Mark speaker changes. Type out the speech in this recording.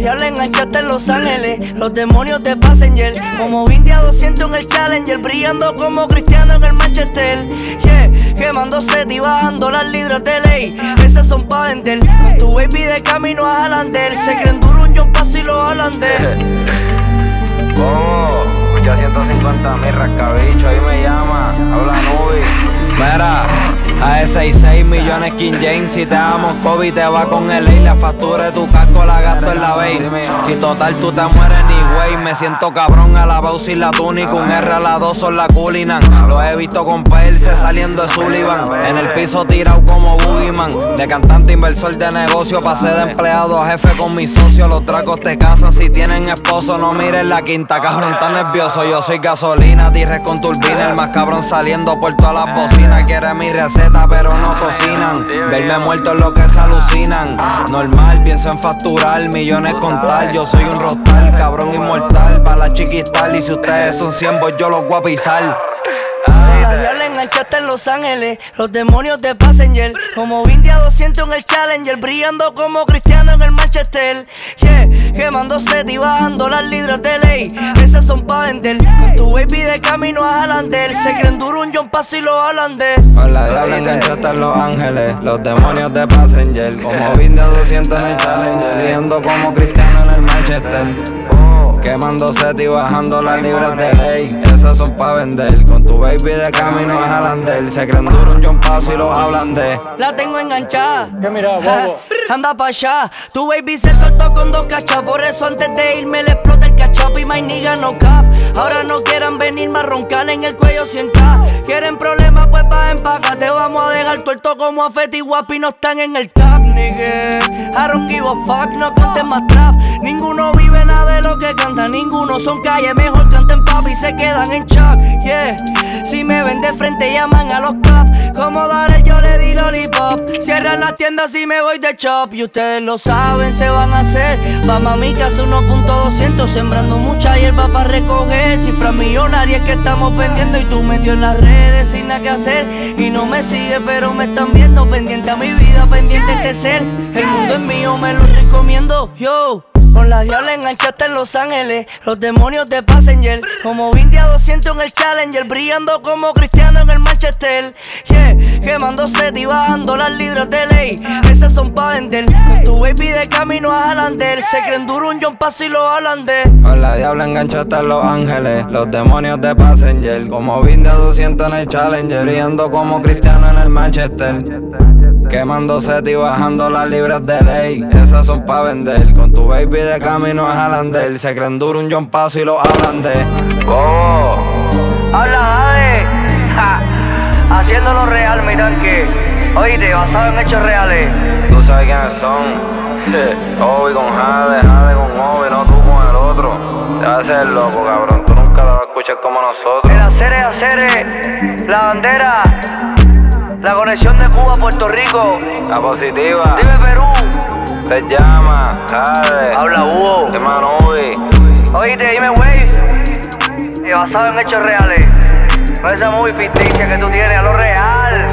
Speaker 1: diabla enganchaste en Los Ángeles, los demonios de Passenger. Como India 200 en el Challenger, brillando como Cristiano en el Manchester. Yeah, quemando set y bajando las libras de ley. Esas son pa' vender. Con tu baby de camino a Jalander. Se creen duro un John Paso y los holandés.
Speaker 2: Oh, escucha 150.000 rascabicho, ahí me llama, habla Nubi.
Speaker 3: Mira, a 6 millones King James. Si te damos COVID te va con el ley. La factura de tu casco la gasto en la Bay. Si total tú te mueres ni güey. Me siento cabrón a la Bausi y la túnica. Un R a la 2 son la Culinan. Los he visto con perse saliendo de Sullivan. En el piso tirado como Boogeyman. De cantante inversor de negocio. Pasé de empleado a jefe con mis socios. Los tracos te casan si tienen esposo. No mires la quinta, cabrón, tan nervioso. Yo soy gasolina, tirres con turbina. El más cabrón saliendo por todas las bocinas. Quiere mi receta pero no cocinan. Verme muerto es lo que se alucinan. Normal, pienso en facturar, millones contar. Yo soy un rostal, cabrón inmortal. Pa' la chiquistal y si ustedes son 100 pues yo los voy a pisar.
Speaker 1: La diabla enganchaste en Los Ángeles, los demonios de Passenger. Como India 200 en el Challenger, brillando como Cristiano en el Manchester. Yeah, quemando set y bajando las libras de ley. Esas son pa' vender. Con tu baby de camino a Jalander. Se creen duro un John Paso y los holandés.
Speaker 3: Con la diabla enganchaste en Los Ángeles, los demonios de Passenger. Como India 200 en el Challenger, brillando como Cristiano en el Manchester. Quemando set y bajando las libras de ley. Esas son pa' vender. Con tu baby de camino a Jalander. Se creen duro un John Paso y los holandés.
Speaker 1: La tengo enganchada.
Speaker 4: ¿Qué mira, bobo?
Speaker 1: Anda pa' allá. Tu baby se soltó con 2 cachas. Por eso antes de irme le explota el cachap. Y my nigga no cap. Ahora no quieran venirme a roncar en el cuello 100K. Quieren problemas pues bajen pa' acá. Te vamos a dejar tuerto como a Feti Guapi. No están en el top, nigga. I don't give a fuck, no canten más trap. Ninguno vive nada de lo que canta. Ninguno son calle, mejor canten pop y se quedan en shock. Yeah, si me ven de frente llaman a los cops. Como Darel yo le di lollipop. Cierran las tiendas y me voy de chop. Y ustedes lo saben, se van a hacer. Pa' mami que hace 1.200. Sembrando mucha hierba pa' recoger. Cifras millonarias que estamos vendiendo. Y tú metido en las redes sin nada que hacer. Y no me sigue pero me están viendo. Pendiente a mi vida, pendiente de ser. El mundo es mío, me lo estoy comiendo. Yo. Con la diabla enganchaste en Los Ángeles, los demonios de Passenger. Como India 200 en el Challenger, brillando como Cristiano en el Manchester. Yeah, quemando set y bajando las libras de ley. Esas son pa' vender. Con tu baby de camino a Jalander. Se creen duro un John Paso y los holandés.
Speaker 3: Con la diabla enganchaste en Los Ángeles, los demonios de Passenger. Como India 200 en el Challenger, brillando como Cristiano en el Manchester. Quemando set y bajando las libras de ley. Esas son pa' vender. Con tu baby de camino a Jalander. Se creen duro un John Paso y los holandés.
Speaker 2: Oh,
Speaker 1: Habla Jade, haciéndolo real mi tanque. Oíste, basado en hechos reales.
Speaker 2: tú sabes quiénes son. Obi con Jade, Jade con Obi, no tú con el otro. Te vas a hacer loco, cabrón, tú nunca lo vas a escuchar como nosotros.
Speaker 1: El hacer, la bandera. La conexión de Cuba a Puerto Rico.
Speaker 2: La positiva,
Speaker 1: Dime Perú.
Speaker 2: te llama, Jade.
Speaker 1: Habla Hugo.
Speaker 2: Te llama Nubi.
Speaker 1: Oíste, dime Wave. Basado en hechos reales. No esa muy ficticia que tú tienes, a lo real.